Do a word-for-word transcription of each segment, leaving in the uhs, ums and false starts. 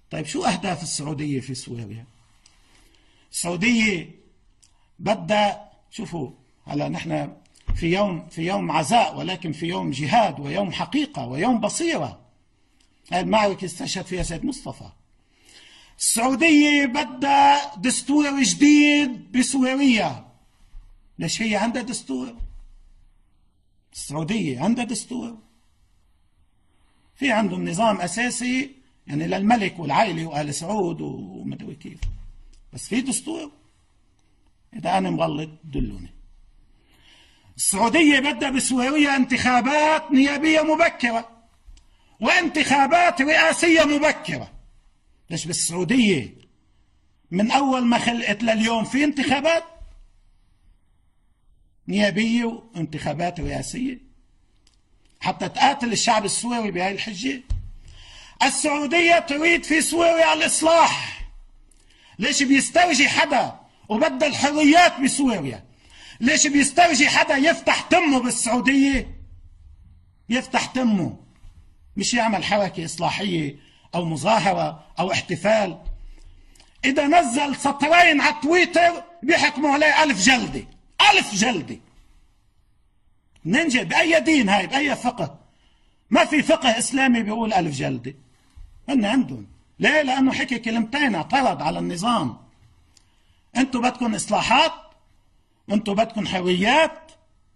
طيب شو أهداف السعودية في سوريا؟ السعودية بدها، شوفوا هلا نحن في يوم في يوم عزاء، ولكن في يوم جهاد ويوم حقيقة ويوم بصيرة. هاي المعركة استشهد فيها سيد مصطفى. السعودية بدها دستور جديد بسوريا. ليش هي عندها دستور؟ السعودية عندها دستور، في عندهم نظام أساسي يعني للملك والعائلة وآل سعود ومدري كيف، بس في دستور. إذا أنا مغلط دلوني. السعودية بدها بسوريا انتخابات نيابية مبكرة وانتخابات رئاسية مبكرة. ليش بالسعودية من أول ما خلقت لليوم في انتخابات نيابية وانتخابات رئاسية حتى تقاتل الشعب السوري بهاي الحجة؟ السعودية تريد في سوريا الإصلاح. ليش بيسترجي حدا وبدل الحريات بسوريا؟ ليش بيسترجي حدا يفتح تمه بالسعودية؟ يفتح تمه، مش يعمل حركة إصلاحية أو مظاهرة أو احتفال. إذا نزل سطرين على تويتر بيحكموا عليه ألف جلدة، ألف جلدة. ننجي بأي دين هاي؟ بأي فقه؟ ما في فقه إسلامي بيقول ألف جلدة. هن عندهم ليه؟ لأنه حكي كلمتين اعترض على النظام. أنتوا بدكم إصلاحات، أنتوا بدكم حريات،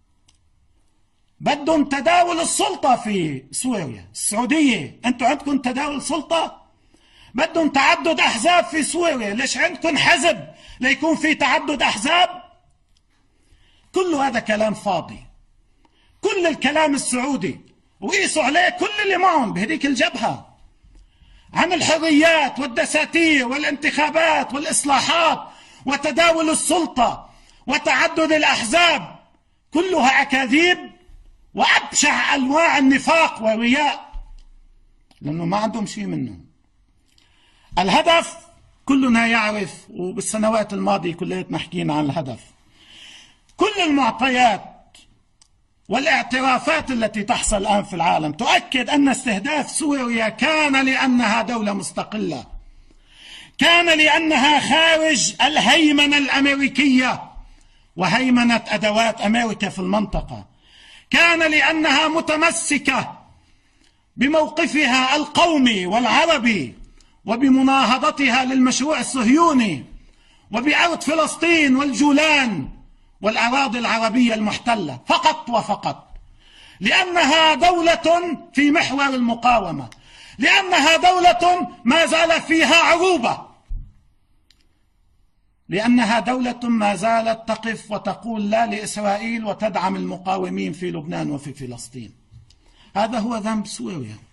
بدهم تداول السلطة في سوريا. السعودية أنتوا عندكم تداول سلطة، بدهم تعدد أحزاب في سوريا. ليش عندكم حزب ليكون في تعدد أحزاب؟ كل هذا كلام فاضي. كل الكلام السعودي وقيسوا عليه كل اللي معهم بهديك الجبهة عن الحريات والدساتير والانتخابات والإصلاحات وتداول السلطة وتعدد الأحزاب، كلها أكاذيب وأبشع أنواع النفاق والرياء، لأنه ما عندهم شيء منه. الهدف كلنا يعرف، وبالسنوات الماضية كلياتنا حكينا عن الهدف. كل المعطيات والاعترافات التي تحصل الآن في العالم تؤكد أن استهداف سوريا كان لأنها دولة مستقلة، كان لأنها خارج الهيمنة الأمريكية وهيمنة أدوات أمريكا في المنطقة، كان لأنها متمسكة بموقفها القومي والعربي وبمناهضتها للمشروع الصهيوني وبأرض فلسطين والجولان والأراضي العربية المحتلة، فقط وفقط. لأنها دولة في محور المقاومة، لأنها دولة ما زال فيها عروبة، لأنها دولة ما زالت تقف وتقول لا لإسرائيل وتدعم المقاومين في لبنان وفي فلسطين. هذا هو ذنب سوريا.